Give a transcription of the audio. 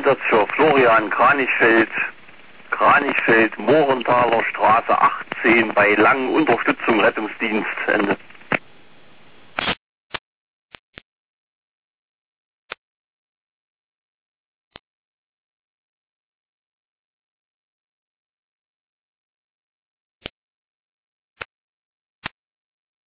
Einsatz für Florian Kranichfeld, Mohrenthaler Straße 18 bei Langen, Unterstützung Rettungsdienst, Ende.